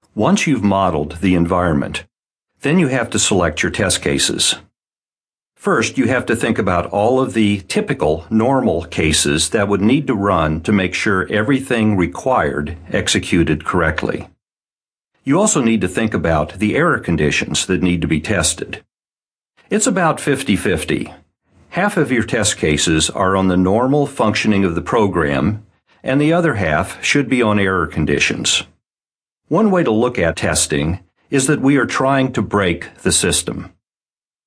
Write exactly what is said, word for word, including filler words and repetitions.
Once you've modeled the environment, then you have to select your test cases. First, you have to think about all of the typical, normal cases that would need to run to make sure everything required executed correctly. You also need to think about the error conditions that need to be tested. It's about fifty-fifty. Half of your test cases are on the normal functioning of the program, and the other half should be on error conditions. One way to look at testing is that we are trying to break the system.